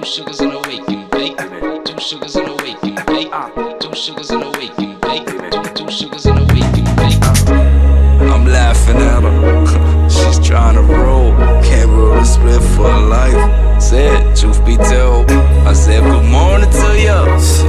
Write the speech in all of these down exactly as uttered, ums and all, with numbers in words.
Two sugars and a wake and bake. Two sugars and a wake and bake. Two sugars and a wake and bake. Two, two sugars and a wake and bake. I'm laughing at her. She's trying to roll. Can't roll a split for life. Said, truth be told, I said good morning to ya.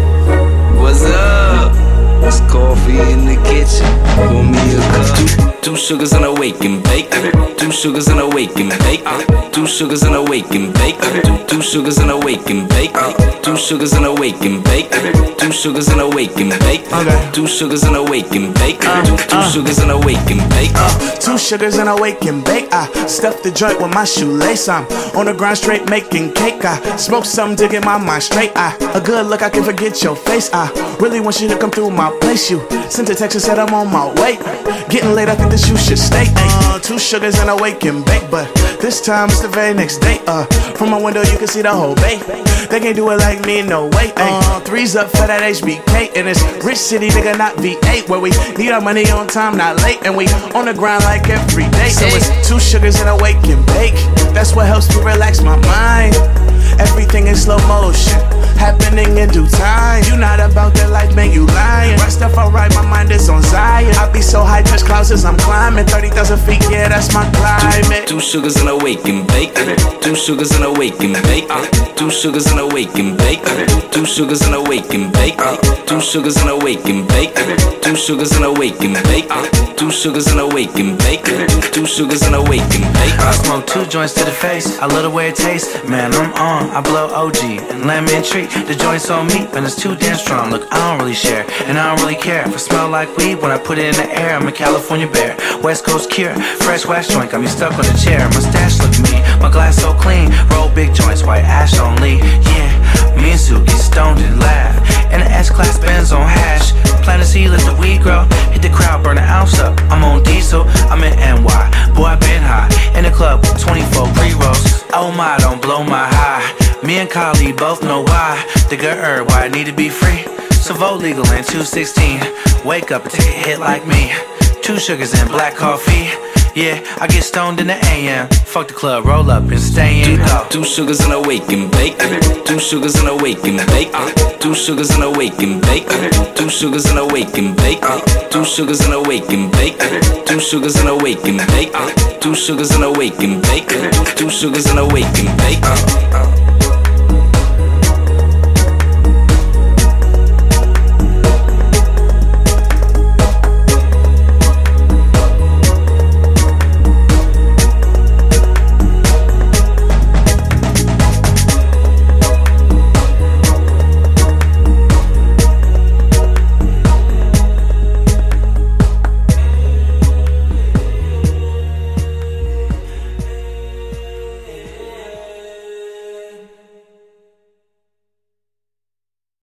What's up? It's coffee in the kitchen. Pour me a cup. Two sugars and a wake and bake. Two sugars and a wake and bake. Two sugars and a wake and bake. Two, two sugars and a wake and bake. Two sugars and a wake and bake. Two sugars and a wake and bake. Two sugars and a wake and bake. Two sugars and a wake and bake. Two sugars and a wake and bake. I stuff the joint with my shoelace. I'm on the grind straight making cake. I smoke something to get my mind straight. I a good look I can forget your face. I really want you to come through my place. You sent a text and said I'm on my way. Getting late, I think that you should stay. Uh, two sugars and a wake and bake, but this time it's the very next day. Uh, from my window you can see the whole bay. They can't do it like me, no way. Uh, threes up for that H B K, and it's rich city, nigga, not V eight, where we need our money on time, not late, and we on the grind like every day. So it's two sugars and a wake and bake. That's what helps me relax my mind. Everything in slow motion, happening in due time. You not about that life, man, you lying. Right stuff alright, my mind is on Zion. I be so high, touch clouds as I'm climbing thirty thousand feet, yeah, that's my climate. Two, two sugars and a wake and bake. Two sugars and a wake and bake. Two sugars and a wake and bake. Two sugars and a wake and bake. Two sugars and a wake and bake. Two sugars and a wake and bake. Two sugars and a wake and bake. Two sugars and a wake and bake. I smoke two joints to the face. I love the way it tastes. Man, I'm on. I blow O G and lemon tree. The joint's on me, and it's too damn strong. Look, I don't really share, and I don't really care if it smell like weed when I put it in the air. I'm a California bear, West Coast cure. Fresh wax joint got me stuck on the chair. My stash look mean, my glass so clean. Roll big joints, white ash only. Yeah, me and Sue get stoned and laugh. And the S-Class Benz on hash. Plant a seed, let the weed grow. Hit the crowd, burn an ounce up. I'm on diesel, I'm in N Y. Boy, I been high. In the club with twenty-four pre-rolls. Oh my, don't blow my high. Me and Kylie both know why. The good herb, why I need to be free. So vote legal in two sixteen. Wake up and take a hit like me. Two sugars and black coffee. Yeah, I get stoned in the A M. Fuck the club, roll up and stay in. Go. Two sugars and a wake and bake. Two sugars and a wake and bake. Two sugars and a wake and bake. Two sugars and a wake and bake. Two sugars and a wake and bake. Two sugars and a wake and bake. Two sugars and a wake and bake. Two sugars and a wake and bake.